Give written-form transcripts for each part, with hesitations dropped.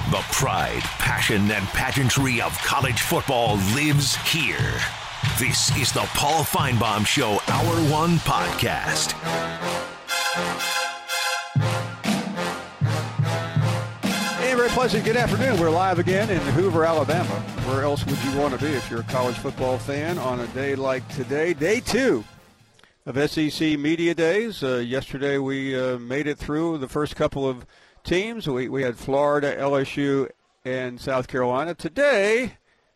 The pride, passion, and pageantry of college football lives here. This is the Paul Finebaum Show Hour 1 podcast. Hey, very pleasant good afternoon. We're live again in Hoover, Alabama. Where else would you want to be if you're a college football fan on a day like today? Day 2 of SEC Media Days. Yesterday we made it through the first couple of teams. We had Florida, LSU, and South Carolina. Today,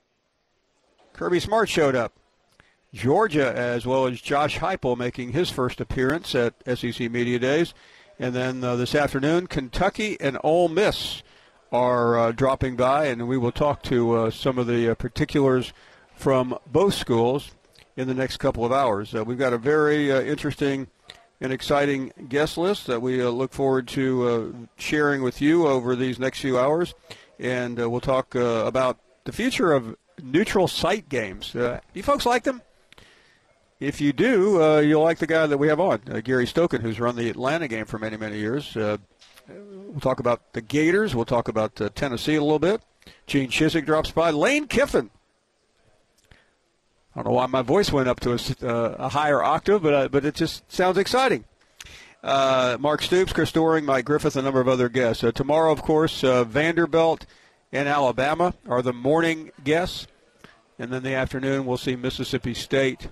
Kirby Smart showed up. Georgia, as well as Josh Heupel, making his first appearance at SEC Media Days. And then this afternoon, Kentucky and Ole Miss are dropping by, and we will talk to some of the particulars from both schools in the next couple of hours. We've got a very interesting and exciting guest list that we look forward to sharing with you over these next few hours. And we'll talk about the future of neutral site games. Do you folks like them? If you do, you'll like the guy that we have on, Gary Stokan, who's run the Atlanta game for many, many years. We'll talk about the Gators. We'll talk about Tennessee a little bit. Gene Chizik drops by. Lane Kiffin. I don't know why my voice went up to a higher octave, but it just sounds exciting. Mark Stoops, Chris Doering, Mike Griffith, a number of other guests. Tomorrow, of course, Vanderbilt and Alabama are the morning guests. And then the afternoon, we'll see Mississippi State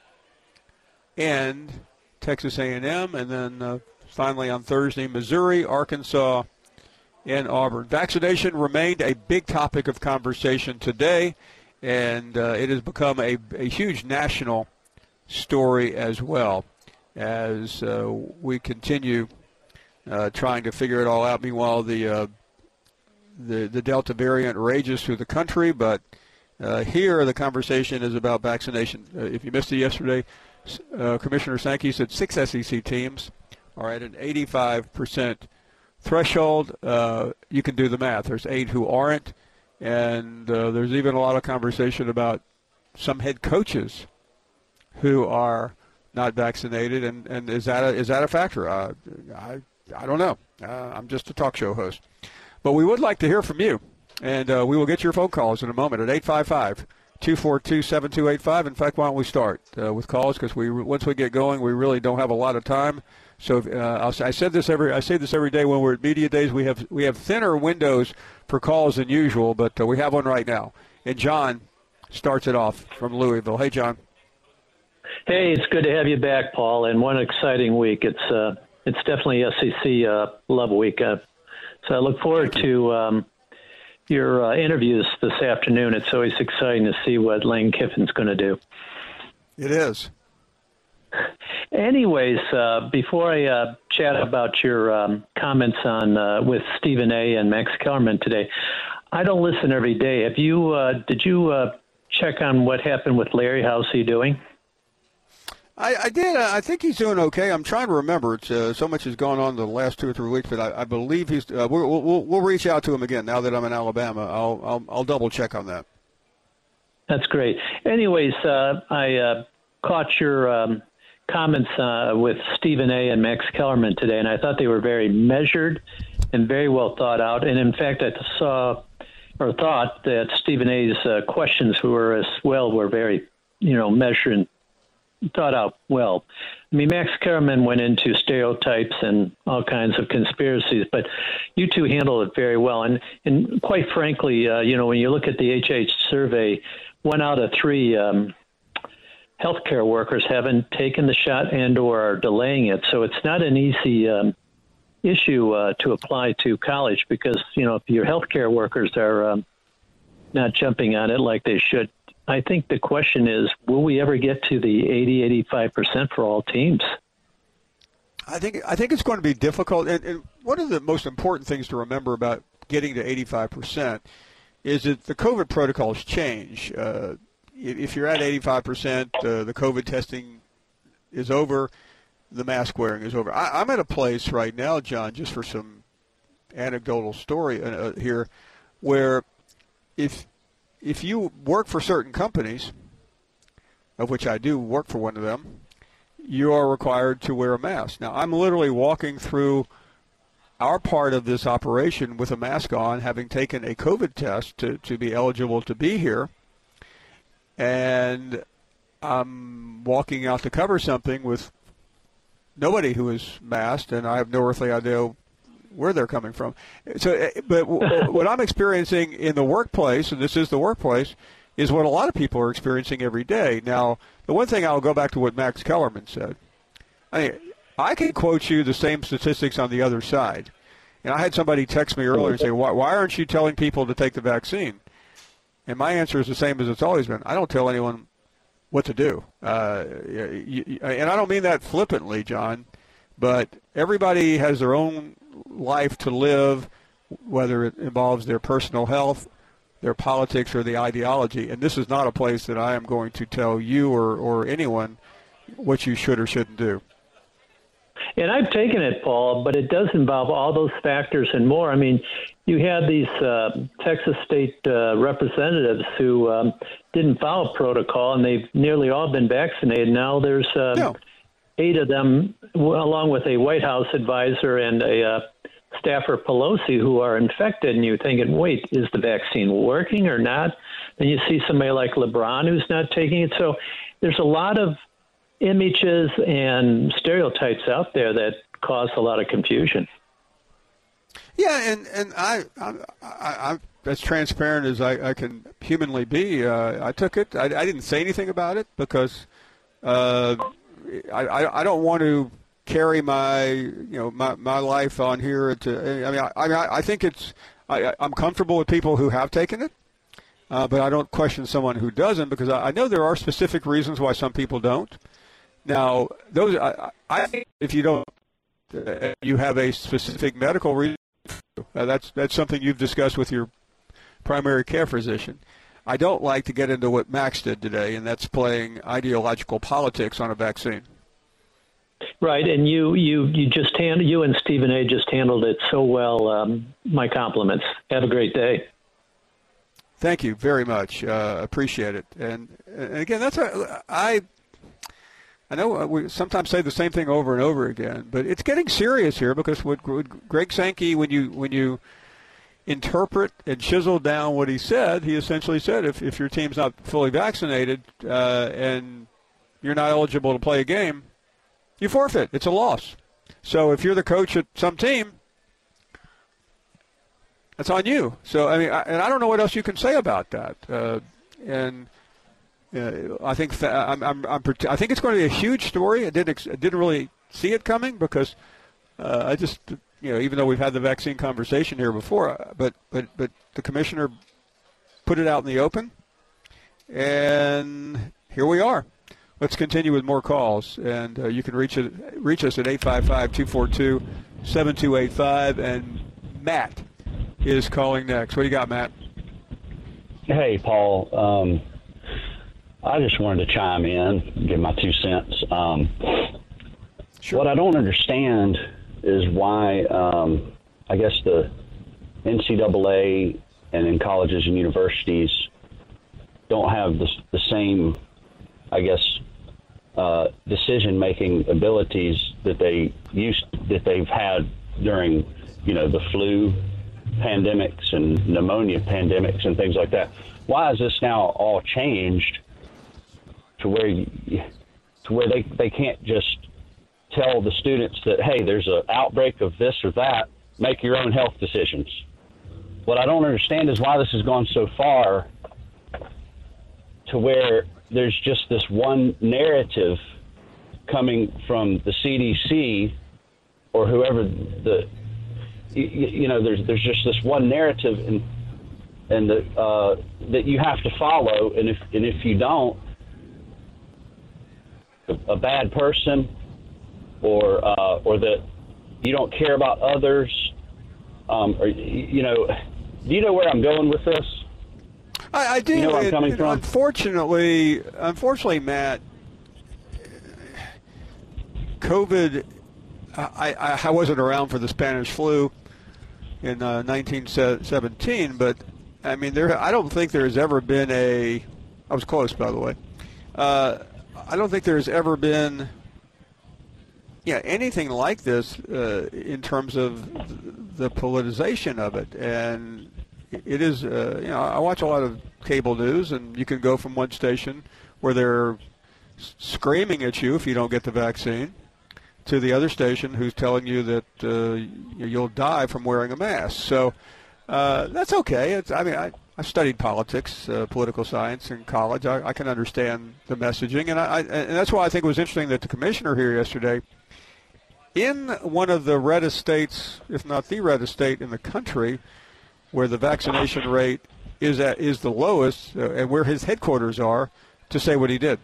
and Texas A&M. And then finally on Thursday, Missouri, Arkansas, and Auburn. Vaccination remained a big topic of conversation today. And it has become a huge national story as well as we continue trying to figure it all out. Meanwhile, the Delta variant rages through the country, but here the conversation is about vaccination. If you missed it yesterday, Commissioner Sankey said 6 SEC teams are at an 85% threshold. You can do the math. There's 8 who aren't. And there's even a lot of conversation about some head coaches who are not vaccinated, and is that a factor? I don't know. I'm just a talk show host, but we would like to hear from you, and we will get your phone calls in a moment at 855-242-7285. In fact, why don't we start with calls, because once we get going, we really don't have a lot of time. So I say this every day when we're at media days. We have thinner windows for calls than usual, but we have one right now. And John starts it off from Louisville. Hey, John. Hey, it's good to have you back, Paul. And one exciting week. It's definitely SEC Love Week. So I look forward to your interviews this afternoon. It's always exciting to see what Lane Kiffin's going to do. It is. Anyways, before I chat about your comments on with Stephen A. and Max Kellerman today, I don't listen every day. Have you? Did you check on what happened with Larry? How's he doing? I did. I think he's doing okay. I'm trying to remember. It's so much has gone on the last 2 or 3 weeks, but I believe he's. We'll reach out to him again now that I'm in Alabama. I'll double check on that. That's great. Anyways, I caught your comments with Stephen A. and Max Kellerman today, and I thought they were very measured and very well thought out. And in fact, I thought that Stephen A.'s questions were very, measured and thought out well. I mean, Max Kellerman went into stereotypes and all kinds of conspiracies, but you two handled it very well. And quite frankly, when you look at the HH survey, 1 out of 3 healthcare workers haven't taken the shot and or are delaying it. So it's not an easy issue to apply to college because, if your healthcare workers are not jumping on it like they should, I think the question is, will we ever get to the 80-85% for all teams? I think it's going to be difficult. And one of the most important things to remember about getting to 85% is that the COVID protocols change. If you're at 85%, the COVID testing is over, the mask wearing is over. I'm at a place right now, John, just for some anecdotal story here, where if you work for certain companies, of which I do work for one of them, you are required to wear a mask. Now, I'm literally walking through our part of this operation with a mask on, having taken a COVID test to be eligible to be here, and I'm walking out to cover something with nobody who is masked, and I have no earthly idea where they're coming from. So, but what I'm experiencing in the workplace, and this is the workplace, is what a lot of people are experiencing every day. Now, the one thing, I'll go back to what Max Kellerman said. I mean, I can quote you the same statistics on the other side. And I had somebody text me earlier and say, why aren't you telling people to take the vaccine? And my answer is the same as it's always been. I don't tell anyone what to do. And I don't mean that flippantly, John, but everybody has their own life to live, whether it involves their personal health, their politics, or the ideology. And this is not a place that I am going to tell you or anyone what you should or shouldn't do. And I've taken it, Paul, but it does involve all those factors and more. I mean, you had these Texas state representatives who didn't follow protocol, and they've nearly all been vaccinated. Now there's 8 of them, along with a White House advisor and a staffer, Pelosi, who are infected, and you're thinking, wait, is the vaccine working or not? Then you see somebody like LeBron who's not taking it. So there's a lot of images and stereotypes out there that cause a lot of confusion. Yeah, and I'm as transparent as I can humanly be. I took it. I didn't say anything about it because I don't want to carry my life on here. I think I'm comfortable with people who have taken it, but I don't question someone who doesn't, because I know there are specific reasons why some people don't. Now, those I think if you don't, you have a specific medical reason. That's something you've discussed with your primary care physician. I don't like to get into what Max did today, and that's playing ideological politics on a vaccine. Right, and you and Stephen A. just handled it so well. My compliments. Have a great day. Thank you very much. Appreciate it. And again, I know we sometimes say the same thing over and over again, but it's getting serious here, because what Greg Sankey, when you interpret and chisel down what he said, he essentially said if your team's not fully vaccinated and you're not eligible to play a game, you forfeit. It's a loss. So if you're the coach at some team, that's on you. So I don't know what else you can say about that. I think I think it's going to be a huge story. I didn't really see it coming, because I just even though we've had the vaccine conversation here before, but the commissioner put it out in the open, and here we are. Let's continue with more calls, and you can reach us at 855-242-7285, and Matt is calling next. What do you got, Matt? Hey, Paul. I just wanted to chime in, give my 2 cents. Sure. What I don't understand is why, I guess, the NCAA and in colleges and universities don't have the same, I guess, decision-making abilities that they've had during, the flu pandemics and pneumonia pandemics and things like that. Why is this now all changed to where they can't just tell the students that, hey, there's an outbreak of this or that, make your own health decisions? What I don't understand is why this has gone so far to where there's just this one narrative coming from the CDC or whoever there's just this one narrative and that you have to follow, and if you don't, a bad person, or that you don't care about others, do you know where I'm going with this? I do. You know where I'm coming from? Unfortunately, Matt, COVID. I wasn't around for the Spanish flu in 1917, but I don't think there has ever been I was close, by the way. I don't think there's ever been anything like this in terms of the politicization of it. And it is, I watch a lot of cable news, and you can go from one station where they're screaming at you if you don't get the vaccine to the other station who's telling you that you'll die from wearing a mask. So that's okay. I studied politics, political science in college. I can understand the messaging, and that's why I think it was interesting that the commissioner here yesterday, in one of the reddest states, if not the reddest state in the country, where the vaccination rate is the lowest, and where his headquarters are, to say what he did.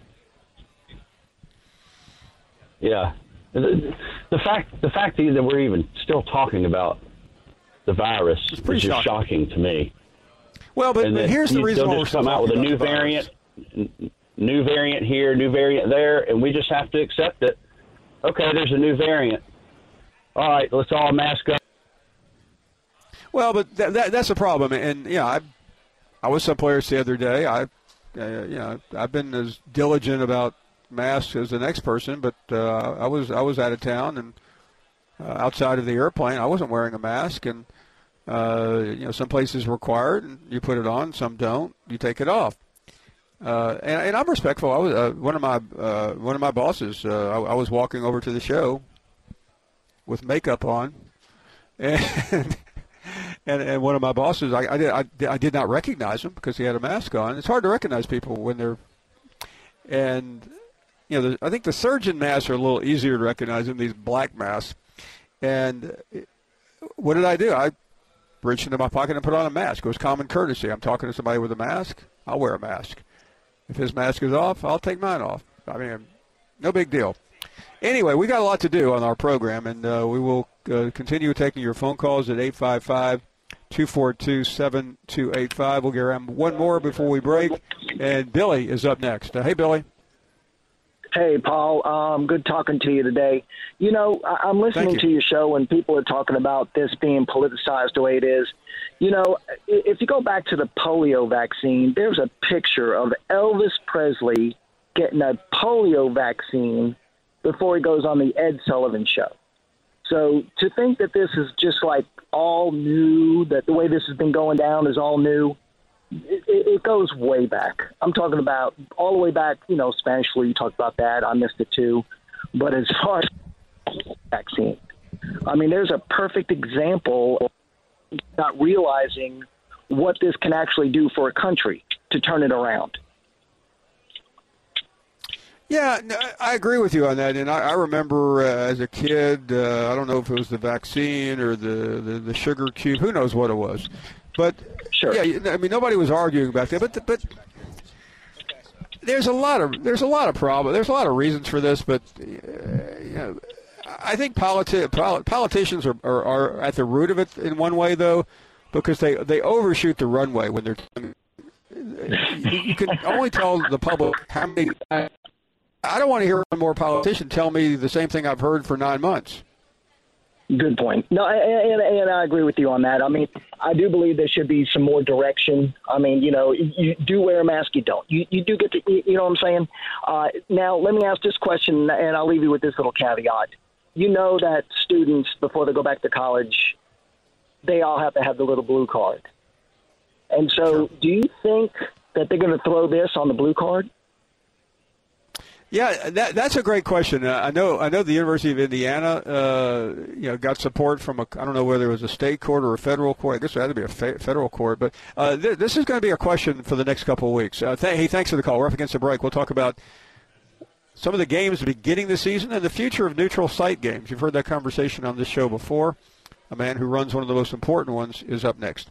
Yeah, the fact that we're even still talking about the virus is just shocking to me. Well, but here's the reason why they'll just come out with a new variant here, new variant there, and we just have to accept it. Okay, there's a new variant. All right, let's all mask up. Well, but that's a problem, and I was someplace the other day. I've been as diligent about masks as the next person, but I was out of town and outside of the airplane. I wasn't wearing a mask, and some places require it, and you put it on. Some don't. You take it off. And I'm respectful. I was one of my bosses. I was walking over to the show with makeup on, and one of my bosses, I did not recognize him because he had a mask on. It's hard to recognize people when they're, and I think the surgeon masks are a little easier to recognize than these black masks. And what did I do? I reached into my pocket and put on a mask. It was common courtesy. I'm talking to somebody with a mask, I'll wear a mask. If his mask is off, I'll take mine off. I mean, no big deal. Anyway, we got a lot to do on our program, and we will continue taking your phone calls at 855-242-7285. We'll get around one more before we break, and Billy is up next. Hey, Billy. Hey, Paul. Good talking to you today. I'm listening to your show, and people are talking about this being politicized the way it is. If you go back to the polio vaccine, there's a picture of Elvis Presley getting a polio vaccine before he goes on the Ed Sullivan Show. So to think that this is just like all new, that the way this has been going down is all new, it goes way back. I'm talking about all the way back, Spanish flu, you talked about that. I missed it too. But as far as vaccine, there's a perfect example of not realizing what this can actually do for a country to turn it around. Yeah, no, I agree with you on that. And I remember as a kid, I don't know if it was the vaccine or the sugar cube, who knows what it was. But, sure. Yeah, nobody was arguing about that. But there's a lot of problems. There's a lot of reasons for this. But, I think politicians are at the root of it in one way, though, because they overshoot the runway when they're you can only tell the public how many. I don't want to hear one more politician tell me the same thing I've heard for 9 months. Good point. No, and I agree with you on that. I do believe there should be some more direction. You do wear a mask, you don't. You do get to, you know what I'm saying? Now, let me ask this question, and I'll leave you with this little caveat. You know that students, before they go back to college, they all have to have the little blue card. And so do you think that they're going to throw this on the blue card? Yeah, that's a great question. I know the University of Indiana, got support from I don't know whether it was a state court or a federal court. I guess it had to be a federal court. But this is going to be a question for the next couple of weeks. Hey, thanks for the call. We're up against the break. We'll talk about some of the games beginning the season and the future of neutral site games. You've heard that conversation on this show before. A man who runs one of the most important ones is up next.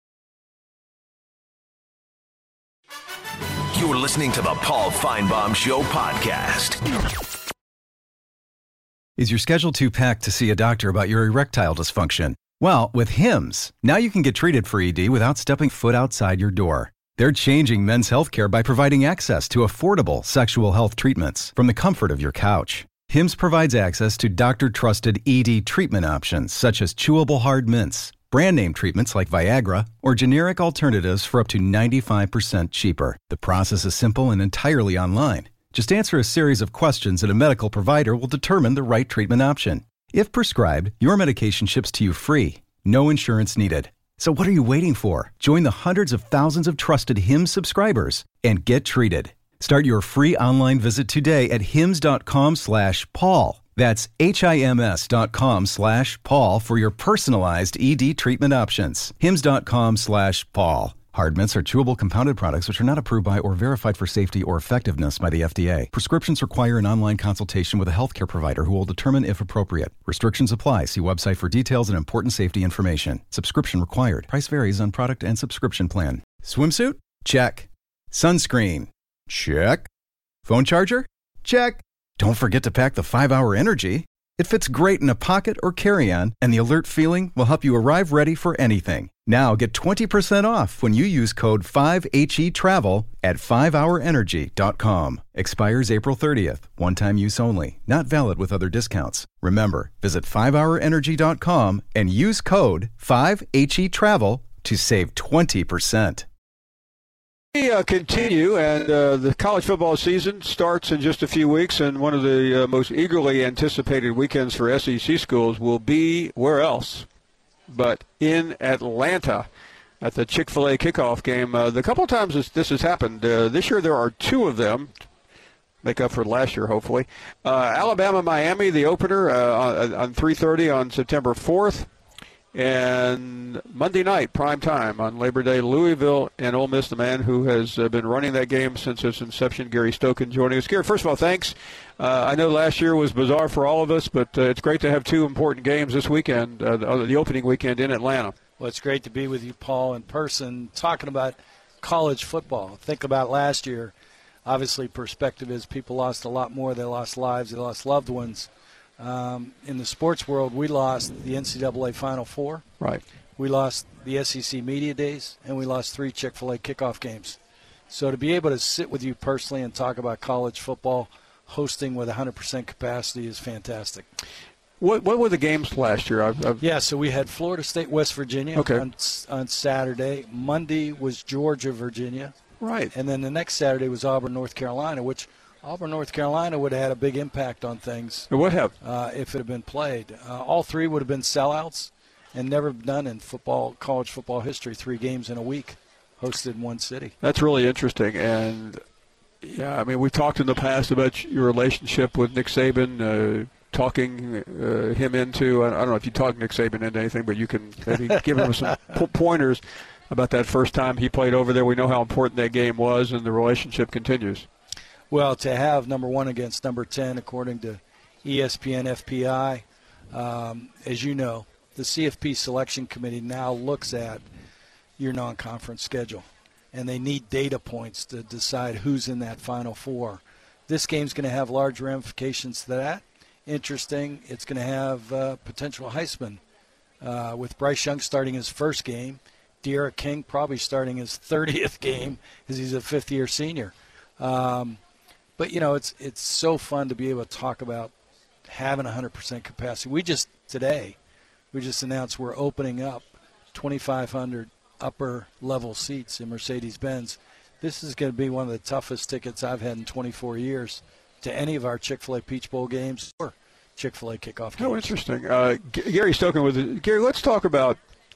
You're listening to the Paul Feinbaum Show podcast. Is your schedule too packed to see a doctor about your erectile dysfunction? Well, with Hims, now you can get treated for ED without stepping foot outside your door. They're changing men's healthcare by providing access to affordable sexual health treatments from the comfort of your couch. Hims provides access to doctor-trusted ED treatment options such as chewable hard mints, brand name treatments like Viagra, or generic alternatives for up to 95% cheaper. The process is simple and entirely online. Just answer a series of questions and a medical provider will determine the right treatment option. If prescribed, your medication ships to you free. No insurance needed. So what are you waiting for? Join the hundreds of thousands of trusted Hims subscribers and get treated. Start your free online visit today at hims.com/Paul. That's HIMS.com/Paul for your personalized ED treatment options. hims.com/Paul. Hard mints are chewable compounded products which are not approved by or verified for safety or effectiveness by the FDA. Prescriptions require an online consultation with a healthcare provider who will determine if appropriate. Restrictions apply. See website for details and important safety information. Subscription required. Price varies on product and subscription plan. Swimsuit? Check. Sunscreen? Check. Phone charger? Check. Don't forget to pack the 5-Hour Energy. It fits great in a pocket or carry-on, and the alert feeling will help you arrive ready for anything. Now get 20% off when you use code 5HETRAVEL at 5hourenergy.com. Expires April 30th. One-time use only. Not valid with other discounts. Remember, visit 5hourenergy.com and use code 5HETRAVEL to save 20%. We continue, and the college football season starts in just a few weeks, and one of the most eagerly anticipated weekends for SEC schools will be where else but in Atlanta at the Chick-fil-A kickoff game. The couple of times this has happened, this year there are two of them, make up for last year hopefully. Alabama-Miami, the opener on 3:30 on September 4th. And Monday night, prime time on Labor Day, Louisville and Ole Miss, the man who has been running that game since its inception, Gary Stokan, joining us. Gary, first of all, thanks. I know last year was bizarre for all of us, but it's great to have two important games this weekend, the opening weekend in Atlanta. Well, it's great to be with you, Paul, in person, talking about college football. Think about last year. Obviously, perspective is people lost a lot more. They lost lives. They lost loved ones. In the sports world, we lost the NCAA Final Four. Right. We lost the SEC Media Days, and we lost 3 Chick-fil-A kickoff games. So to be able to sit with you personally and talk about college football, hosting with 100% capacity is fantastic. What were the games last year? So we had Florida State, West Virginia on Saturday. Monday was Georgia, Virginia. Right. And then the next Saturday was Auburn, North Carolina, which Auburn, North Carolina would have had a big impact on things. It would have. If it had been played. All 3 would have been sellouts and never done in college football history, 3 games in a week hosted in one city. That's really interesting. And, yeah, I mean, we've talked in the past about your relationship with Nick Saban, talking him into, I don't know if you talk Nick Saban into anything, but you can maybe give him some pointers about that first time he played over there. We know how important that game was, and the relationship continues. Well, to have number 1 against number 10, according to ESPN FPI, as you know, the CFP selection committee now looks at your non-conference schedule, and they need data points to decide who's in that Final Four. This game's going to have large ramifications to that. Interesting, it's going to have potential Heisman with Bryce Young starting his first game, De'Ara King probably starting his 30th game because he's a fifth-year senior. But, you know, it's so fun to be able to talk about having 100% capacity. We just announced we're opening up 2,500 upper-level seats in Mercedes-Benz. This is going to be one of the toughest tickets I've had in 24 years to any of our Chick-fil-A Peach Bowl games or Chick-fil-A kickoff games. Oh, interesting. Gary Stokan with it. Gary, let's talk about,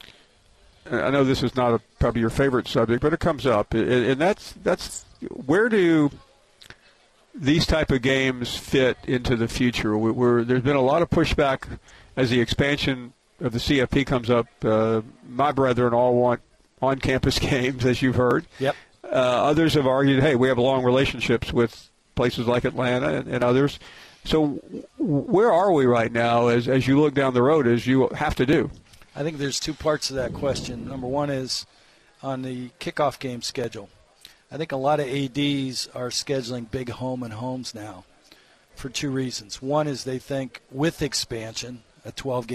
I know this is not probably your favorite subject, but it comes up, and that's where do these type of games fit into the future? There's been a lot of pushback as the expansion of the CFP comes up. My brethren all want on-campus games, as you've heard. Yep. Others have argued, hey, we have long relationships with places like Atlanta and others. So where are we right now as you look down the road, as you have to do? I think there's 2 parts to that question. Number 1 is on the kickoff game schedule. I think a lot of ADs are scheduling big home and homes now for 2 reasons. One is they think with expansion, a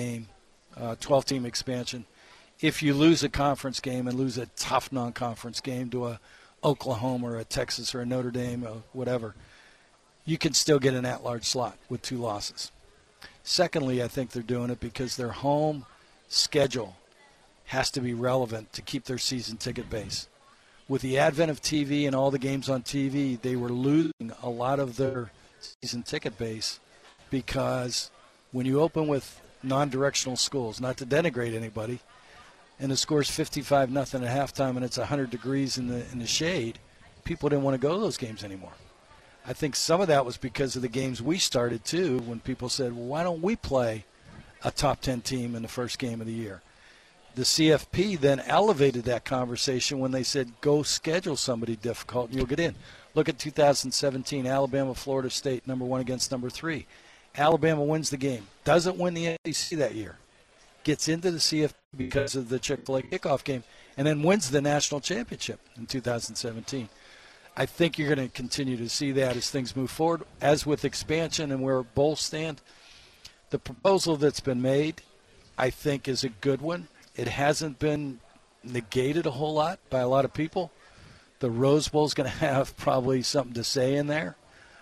12-team expansion, if you lose a conference game and lose a tough non-conference game to a Oklahoma or a Texas or a Notre Dame or whatever, you can still get an at-large slot with 2 losses. Secondly, I think they're doing it because their home schedule has to be relevant to keep their season ticket base. with the advent of TV and all the games on TV, they were losing a lot of their season ticket base because when you open with non-directional schools, not to denigrate anybody, and the score's 55-0 at halftime and it's 100 degrees in the shade, people didn't want to go to those games anymore. I think some of that was because of the games we started, too, when people said, well, why don't we play a top 10 team in the first game of the year? The CFP then elevated that conversation when they said, go schedule somebody difficult and you'll get in. Look at 2017, Alabama, Florida State, number 1 against number 3. Alabama wins the game, doesn't win the SEC that year, gets into the CFP because of the Chick-fil-A kickoff game, and then wins the national championship in 2017. I think you're going to continue to see that as things move forward. As with expansion and where bowls stand, the proposal that's been made, I think, is a good one. It hasn't been negated a whole lot by a lot of people. The Rose Bowl is going to have probably something to say in there.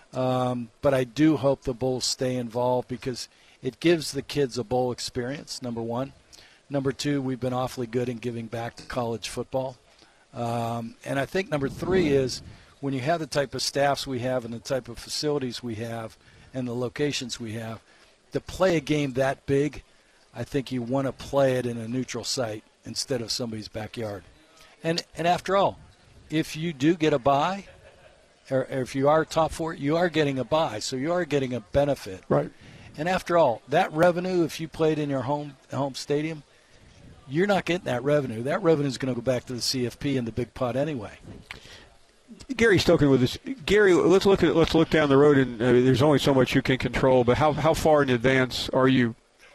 But I do hope the Bulls stay involved because it gives the kids a bowl experience, number one. Number two, we've been awfully good in giving back to college football. And I think number three is when you have the type of staffs we have and the type of facilities we have and the locations we have, to play a game that big, I think you want to play it in a neutral site instead of somebody's backyard. And after all, if you do get a bye, or if you are top four, you are getting a bye, so you are getting a benefit. Right. And after all, that revenue, if you played in your home stadium, you're not getting that revenue. That revenue is going to go back to the CFP and the big pot anyway. Gary Stokan with us. Gary, let's look down the road, and there's only so much you can control. But how far in advance are you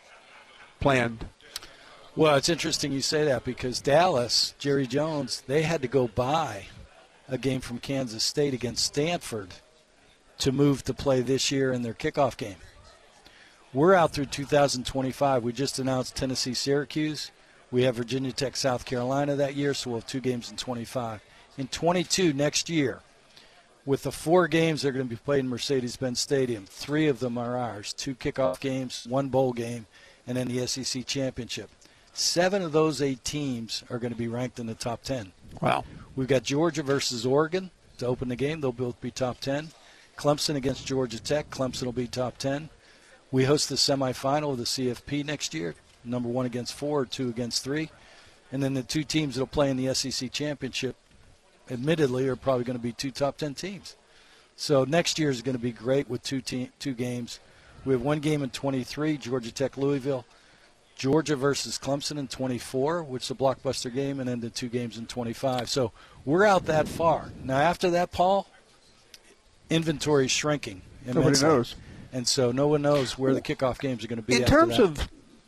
planned? Well, it's interesting you say that because Dallas, Jerry Jones, they had to go buy a game from Kansas State against Stanford to move to play this year in their kickoff game. We're out through 2025. We just announced Tennessee-Syracuse. We have Virginia Tech, South Carolina that year, so we'll have 2 games in 25. In 22 next year, with the 4 games that are going to be played in Mercedes-Benz Stadium, 3 of them are ours, 2 kickoff games, 1 bowl game, and then the SEC championship. 7 of those 8 teams are going to be ranked in the top 10. Wow. We've got Georgia versus Oregon to open the game. They'll both be top 10. Clemson against Georgia Tech. Clemson will be top 10. We host the semifinal of the CFP next year, number 1 against 4 or 2 against 3. And then the 2 teams that will play in the SEC championship, admittedly, are probably going to be 2 top 10 teams. So next year is going to be great with 2 games. We have 1 game in 23, Georgia Tech, Louisville. Georgia versus Clemson in 24, which is a blockbuster game, and then the 2 games in 25. So we're out that far. Now, after that, Paul, inventory is shrinking. Nobody knows. And so no one knows where the kickoff games are going to be. In terms of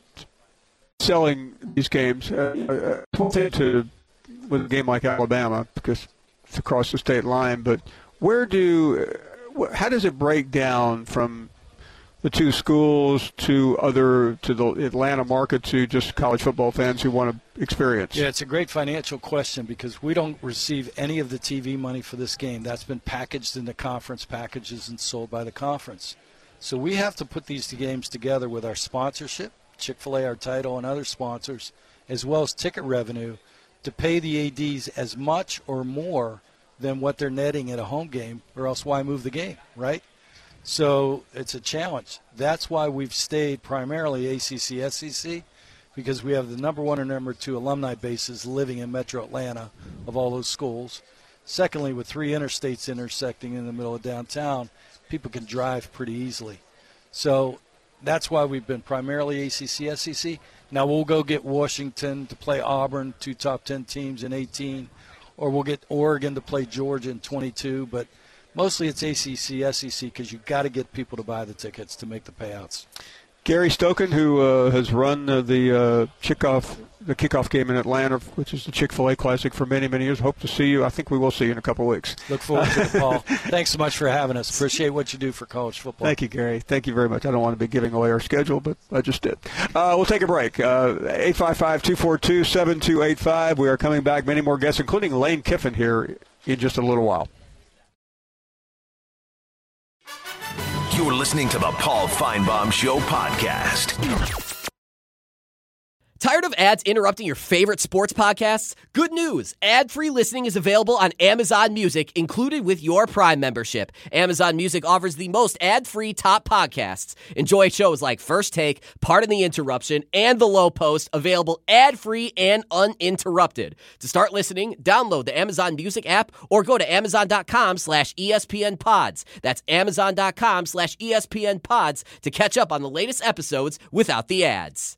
selling these games, with a game like Alabama, because it's across the state line, but how does it break down from the 2 schools to the Atlanta market to just college football fans who want to experience? Yeah, it's a great financial question because we don't receive any of the TV money for this game. That's been packaged in the conference packages and sold by the conference. So we have to put these 2 games together with our sponsorship, Chick-fil-A, our title, and other sponsors, as well as ticket revenue to pay the ADs as much or more than what they're netting at a home game, or else why move the game, right? So it's a challenge. That's why we've stayed primarily ACC, SEC, because we have the number 1 and number 2 alumni bases living in Metro Atlanta of all those schools. Secondly, with 3 interstates intersecting in the middle of downtown, people can drive pretty easily. So that's why we've been primarily ACC, SEC. Now we'll go get Washington to play Auburn, 2 top 10 teams in 18, or we'll get Oregon to play Georgia in 22, but mostly it's ACC, SEC because you've got to get people to buy the tickets to make the payouts. Gary Stokan, who has run the kickoff game in Atlanta, which is the Chick-fil-A Classic for many, many years. Hope to see you. I think we will see you in a couple of weeks. Look forward to it, Paul. Thanks so much for having us. Appreciate what you do for college football. Thank you, Gary. Thank you very much. I don't want to be giving away our schedule, but I just did. We'll take a break. 855-242-7285. We are coming back. Many more guests, including Lane Kiffin here in just a little while. You're listening to the Paul Feinbaum Show podcast. Tired of ads interrupting your favorite sports podcasts? Good news! Ad-free listening is available on Amazon Music, included with your Prime membership. Amazon Music offers the most ad-free top podcasts. Enjoy shows like First Take, Pardon the Interruption, and The Low Post, available ad-free and uninterrupted. To start listening, download the Amazon Music app or go to amazon.com/ESPN Pods. That's amazon.com/ESPN Pods to catch up on the latest episodes without the ads.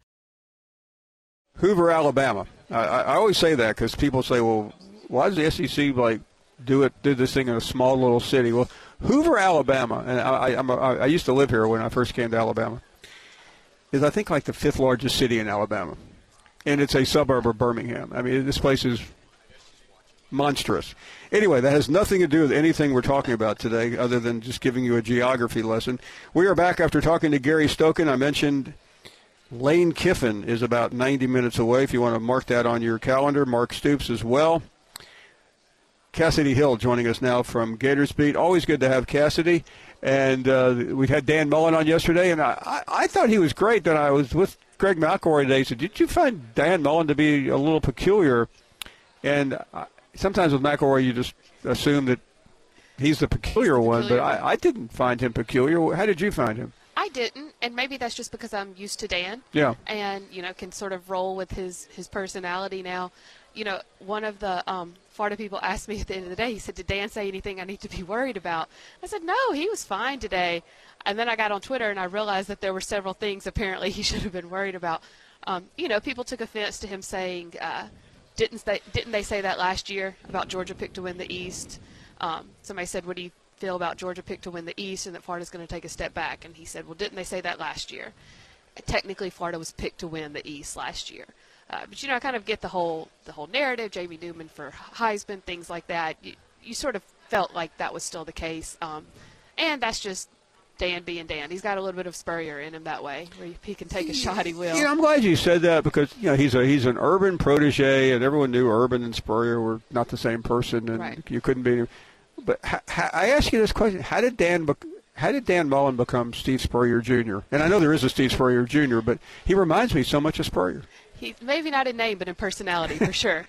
Hoover, Alabama. I always say that because people say, well, why does the SEC do this thing in a small little city? Well, Hoover, Alabama, and I used to live here when I first came to Alabama, is I think like the 5th largest city in Alabama, and it's a suburb of Birmingham. I mean, this place is monstrous. Anyway, that has nothing to do with anything we're talking about today other than just giving you a geography lesson. We are back after talking to Gary Stokan. I mentioned Lane Kiffin is about 90 minutes away. If you want to mark that on your calendar, Mark Stoops as well. Cassidy Hill joining us now from Gators Beat. Always good to have Cassidy. And we had Dan Mullen on yesterday, and I thought he was great. Then I was with Greg McElroy today. He said, did you find Dan Mullen to be a little peculiar? And sometimes with McElroy you just assume that he's the peculiar one, but I didn't find him peculiar. How did you find him? I didn't, and maybe that's just because I'm used to Dan. Yeah. And, can sort of roll with his personality now. One of the Florida people asked me at the end of the day, he said, did Dan say anything I need to be worried about? I said, no, he was fine today. And then I got on Twitter and I realized that there were several things apparently he should have been worried about. People took offense to him saying, didn't they say that last year about Georgia picked to win the East? Somebody said, what do you feel about Georgia picked to win the East and that Florida's going to take a step back? And he said, well, didn't they say that last year? Technically, Florida was picked to win the East last year. But, I kind of get the whole narrative, Jamie Newman for Heisman, things like that. You sort of felt like that was still the case. And that's just Dan being Dan. He's got a little bit of Spurrier in him that way, where if he can take a shot, he will. I'm glad you said that because, he's an Urban protege, and everyone knew Urban and Spurrier were not the same person, and right. You couldn't be. But I ask you this question: How did Dan Mullen become Steve Spurrier Jr.? And I know there is a Steve Spurrier Jr., but he reminds me so much of Spurrier. He maybe not in name, but in personality for sure.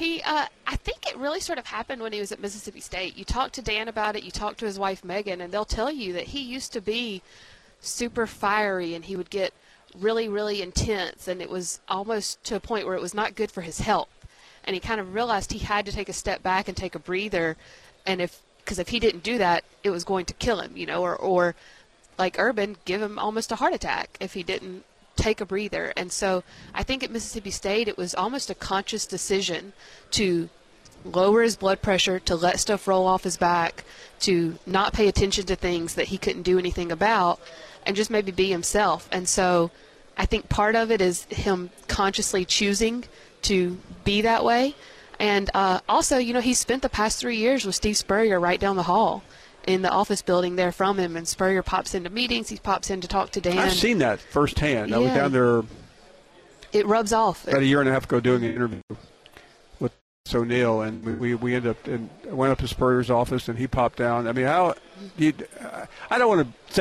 I think it really sort of happened when he was at Mississippi State. You talk to Dan about it. You talk to his wife Megan, and they'll tell you that he used to be super fiery, and he would get really, really intense, and it was almost to a point where it was not good for his health. And he kind of realized he had to take a step back and take a breather. And because if he didn't do that, it was going to kill him, or like Urban, give him almost a heart attack if he didn't take a breather. And so I think at Mississippi State it was almost a conscious decision to lower his blood pressure, to let stuff roll off his back, to not pay attention to things that he couldn't do anything about, and just maybe be himself. And so I think part of it is him consciously choosing to be that way. And also, he spent the past 3 years with Steve Spurrier right down the hall in the office building there from him. And Spurrier pops into meetings. He pops in to talk to Dan. I've seen that firsthand. Yeah. I was down there. It rubs off. About a year and a half ago doing an interview with O'Neill, and we ended up and went up to Spurrier's office, and he popped down. I mean, I don't want to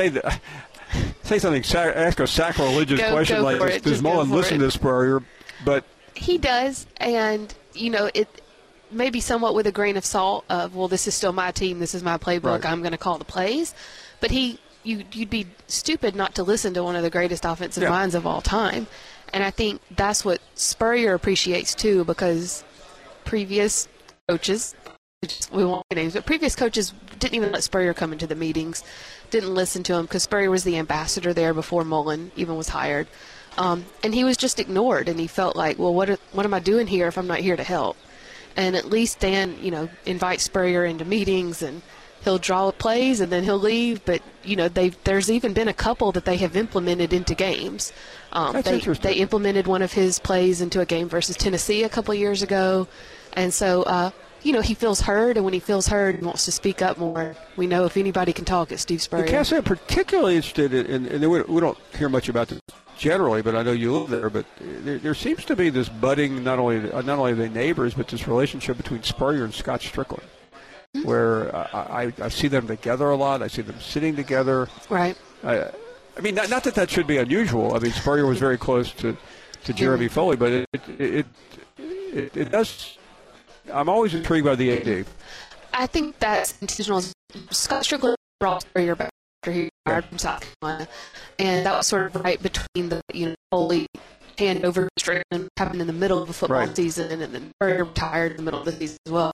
say something, ask a sacrilegious question like this. Does Mullen listen to Spurrier? But he does, and it may be somewhat with a grain of salt of, well, this is still my team, this is my playbook, right. I'm going to call the plays. But you'd be stupid not to listen to one of the greatest offensive minds of all time. And I think that's what Spurrier appreciates too, because previous coaches, we won't say names, but previous coaches didn't even let Spurrier come into the meetings, didn't listen to him, because Spurrier was the ambassador there before Mullen even was hired. And he was just ignored, and he felt like, well, what am I doing here if I'm not here to help? And at least Dan, invites Spurrier into meetings, and he'll draw plays, and then he'll leave. But, there's even been a couple that they have implemented into games. They implemented one of his plays into a game versus Tennessee a couple of years ago. And so, he feels heard, and when he feels heard, he wants to speak up more. We know if anybody can talk, it's Steve Spurrier. Cass, I'm particularly interested in we don't hear much about this generally, but I know you live there. But there seems to be this budding, not only the neighbors, but this relationship between Spurrier and Scott Strickland, where I see them together a lot. I see them sitting together. Right. I mean, not that should be unusual. I mean, Spurrier was very close to to Jeremy Foley, but it does. I'm always intrigued by the AD. I think that's intentional. Scott Strickland brought Spurrier back after he retired from South Carolina, and that was sort of right between the Foley handover to Strickland happened in the middle of the football season, and then Spurrier retired in the middle of the season as well.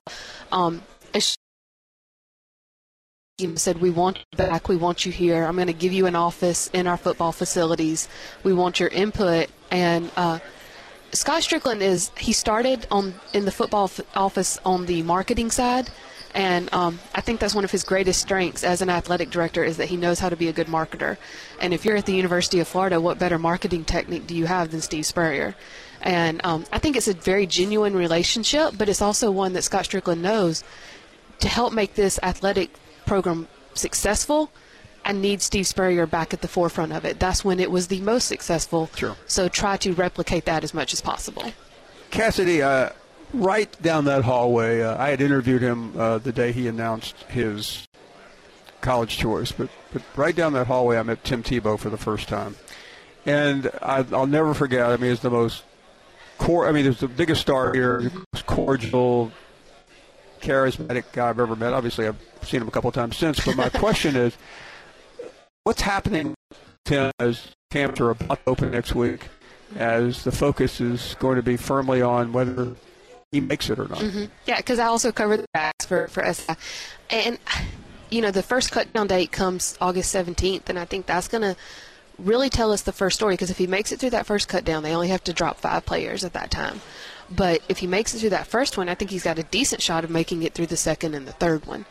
Said, we want you back, we want you here. I'm going to give you an office in our football facilities. We want your input. And Scott Strickland he started in the football office on the marketing side, and I think that's one of his greatest strengths as an athletic director is that he knows how to be a good marketer. And if you're at the University of Florida, what better marketing technique do you have than Steve Spurrier? And I think it's a very genuine relationship, but it's also one that Scott Strickland knows to help make this athletic program successful. I need Steve Spurrier back at the forefront of it. That's when it was the most successful. Sure. So try to replicate that as much as possible. Cassidy, right down that hallway, I had interviewed him the day he announced his college choice, but right down that hallway I met Tim Tebow for the first time. And I'll never forget, I mean, it's the most there's the biggest star here, the most cordial, charismatic guy I've ever met. Obviously, I've seen him a couple of times since, but my question is, what's happening, Tim, as camps are about to open next week, as the focus is going to be firmly on whether he makes it or not? Mm-hmm. Yeah, because I also covered the backs for SI. And, the first cut-down date comes August 17th, and I think that's going to really tell us the first story, because if he makes it through that first cut-down, they only have to drop 5 players at that time. But if he makes it through that first one, I think he's got a decent shot of making it through the second and the third one.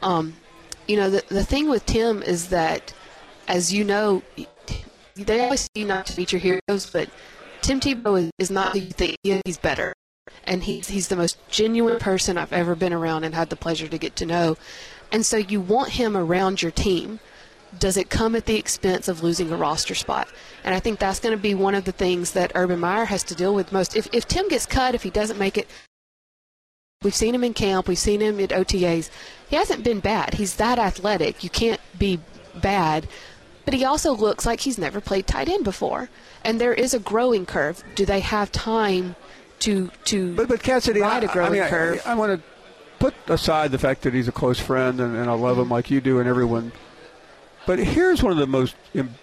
The thing with Tim is that, as you know, they always say you not to meet your heroes, but Tim Tebow is not who you think he is. He's better. And he's the most genuine person I've ever been around and had the pleasure to get to know. And so you want him around your team. Does it come at the expense of losing a roster spot? And I think that's going to be one of the things that Urban Meyer has to deal with most. If Tim gets cut, if he doesn't make it, we've seen him in camp, we've seen him at OTAs. He hasn't been bad. He's that athletic. You can't be bad. But he also looks like he's never played tight end before. And there is a growing curve. Do they have time to but Cassidy, ride a growing curve? I want to put aside the fact that he's a close friend and I love him like you do and everyone. But here's one of the most,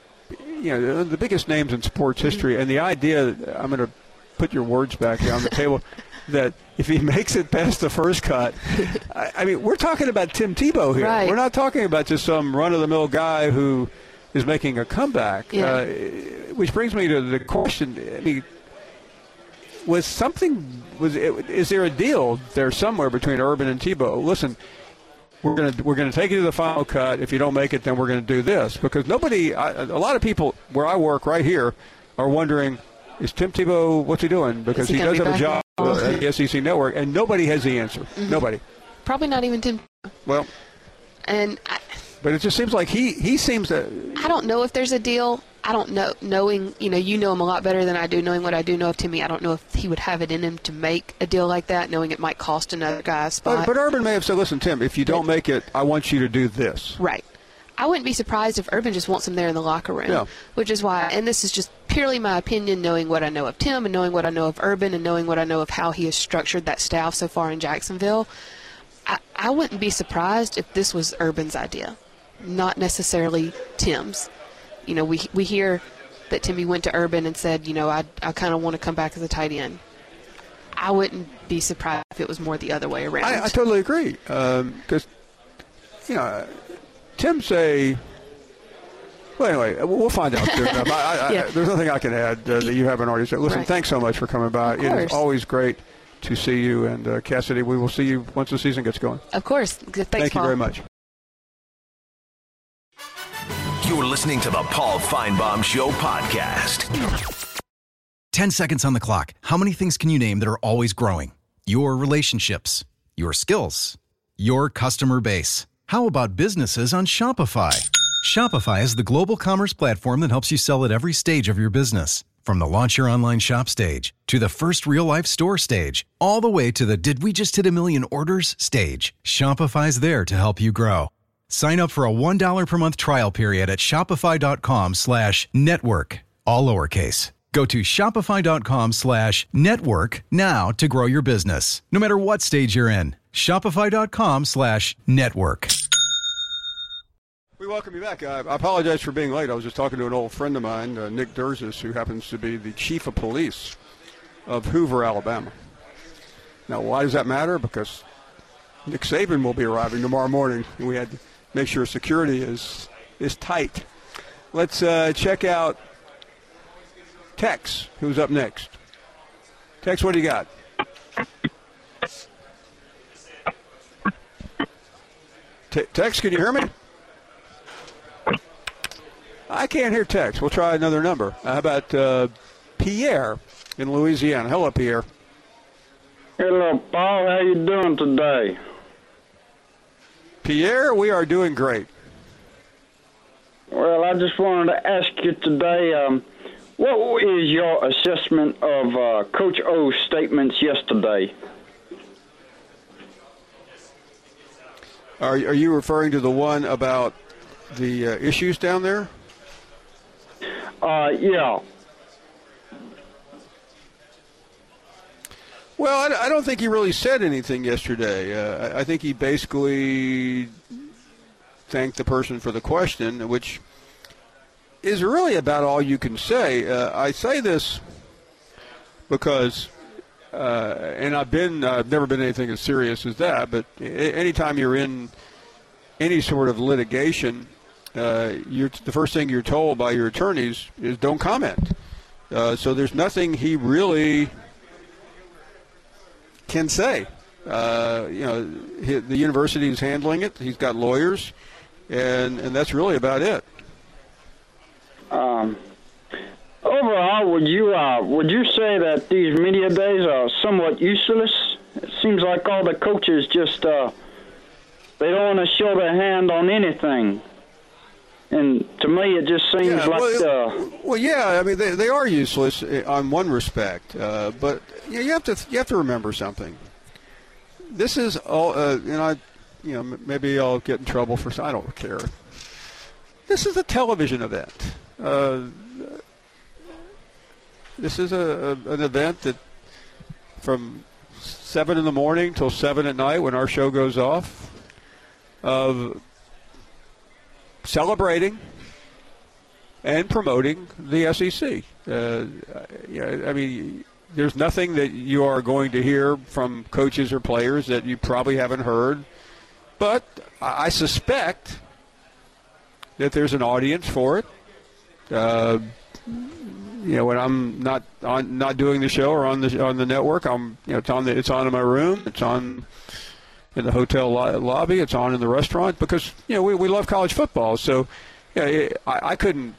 the biggest names in sports history, and the idea, I'm going to put your words back on the table, that if he makes it past the first cut, I mean, we're talking about Tim Tebow here. Right. We're not talking about just some run-of-the-mill guy who is making a comeback. Yeah. Which brings me to the question, I mean, is there a deal there somewhere between Urban and Tebow? Listen, we're going to take you to the final cut. If you don't make it, then we're going to do this. Because a lot of people where I work right here are wondering, is Tim Tebow, what's he doing? Because he does have a job at the SEC Network, and nobody has the answer. Mm-hmm. Nobody. Probably not even Tim. Well, but it just seems like he seems to. I don't know if there's a deal. I don't know. Knowing, you know him a lot better than I do. Knowing what I do know of Timmy, I don't know if he would have it in him to make a deal like that, knowing it might cost another guy a spot. But Urban may have said, listen, Tim, if you don't make it, I want you to do this. Right. I wouldn't be surprised if Urban just wants him there in the locker room, which is why, and this is just purely my opinion, knowing what I know of Tim and knowing what I know of Urban and knowing what I know of how he has structured that staff so far in Jacksonville, I wouldn't be surprised if this was Urban's idea, not necessarily Tim's. We hear that Timmy went to Urban and said, I kind of want to come back as a tight end. I wouldn't be surprised if it was more the other way around. I totally agree. Because, Tim say, well, anyway, we'll find out soon enough. There's nothing I can add that you haven't already said. Listen, Thanks so much for coming by. It is always great to see you. And, Cassidy, we will see you once the season gets going. Of course. Thanks, Thank you Paul. very much. You're listening to the Paul Feinbaum Show podcast. 10 seconds on the clock. How many things can you name that are always growing? Your relationships, your skills, your customer base. How about businesses on Shopify? Shopify is the global commerce platform that helps you sell at every stage of your business. From the launch your online shop stage to the first real-life store stage, all the way to the did we just hit 1 million orders stage. Shopify's there to help you grow. Sign up for a $1 per month trial period at shopify.com/network, all lowercase. Go to shopify.com/network now to grow your business, no matter what stage you're in. Shopify.com/network. We welcome you back. I apologize for being late. I was just talking to an old friend of mine, Nick Durzis, who happens to be the chief of police of Hoover, Alabama. Now, why does that matter? Because Nick Saban will be arriving tomorrow morning, and we had to make sure security is tight. Let's check out Tex, who's up next. Tex, what do you got? Tex, can you hear me? I can't hear Tex. We'll try another number. How about Pierre in Louisiana? Hello, Pierre. Hello, Paul. How you doing today? Pierre, we are doing great. Well, I just wanted to ask you today, what is your assessment of Coach O's statements yesterday? Are you referring to the one about the issues down there? Yeah. Well, I don't think he really said anything yesterday. I think he basically thanked the person for the question, which is really about all you can say. I say this because, and I've never been anything as serious as that, but anytime you're in any sort of litigation, the first thing you're told by your attorneys is don't comment. So there's nothing he really can say. The university is handling it. He's got lawyers, and that's really about it. Overall, would you say that these media days are somewhat useless? It seems like all the coaches just they don't want to show their hand on anything. And to me, it just seems Well, yeah. I mean, they are useless on one respect, but you have to remember something. This is all, maybe I'll get in trouble for. I don't care. This is a television event. This is an event that from 7 in the morning till 7 at night when our show goes off, of celebrating and promoting the SEC. I mean, there's nothing that you are going to hear from coaches or players that you probably haven't heard, but I suspect that there's an audience for it. When I'm not doing the show or on the network, it's on in my room, it's on in the hotel lobby, it's on in the restaurant, because we love college football. So I couldn't.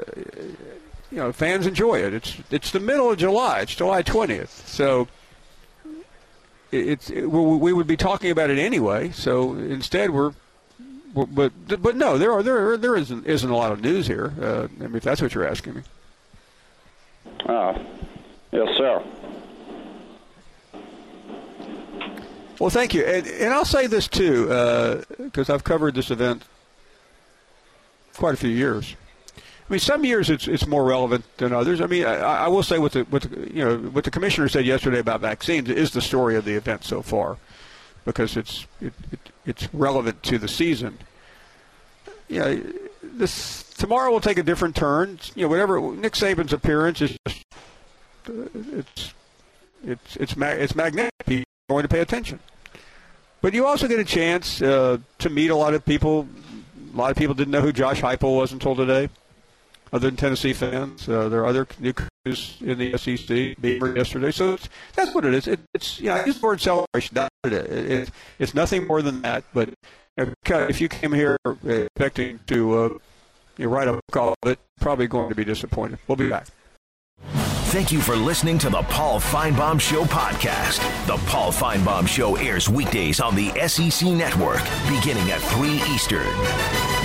Fans enjoy it. It's the middle of July. It's July 20th. So we would be talking about it anyway. So instead but no, there isn't a lot of news here. I mean, if that's what you're asking me. Yes, sir. Well, thank you. And I'll say this, too, because I've covered this event quite a few years. I mean, some years it's more relevant than others. I mean, I will say what the commissioner said yesterday about vaccines is the story of the event so far, because it's relevant to the season. Tomorrow will take a different turn. Whatever Nick Saban's appearance is, it's magnetic. People are going to pay attention. But you also get a chance to meet a lot of people. A lot of people didn't know who Josh Heupel was until today, other than Tennessee fans. There are other new coaches in the SEC. Beamer yesterday. So that's what it is. It's I use the word celebration. That's what it is. It's nothing more than that. But if you came here expecting to write a book off of it, probably going to be disappointed. We'll be back. Thank you for listening to the Paul Finebaum Show podcast. The Paul Finebaum Show airs weekdays on the SEC Network, beginning at 3 Eastern.